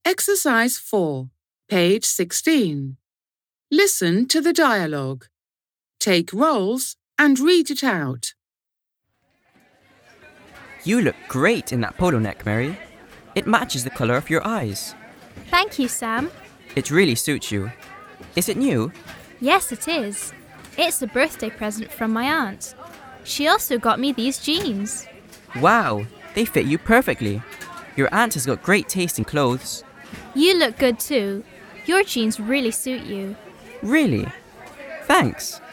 Exercise 4, page 16. Listen to the dialogue. Take roles and read it out. You look great in that polo neck, Mary. It matches the colour of your eyes. Thank you, Sam. It really suits you. Is it new? Yes, it is. It's a birthday present from my aunt. She also got me these jeans. Wow, they fit you perfectly. Your aunt has got great taste in clothes. You look good too. Your jeans really suit you. Really? Thanks.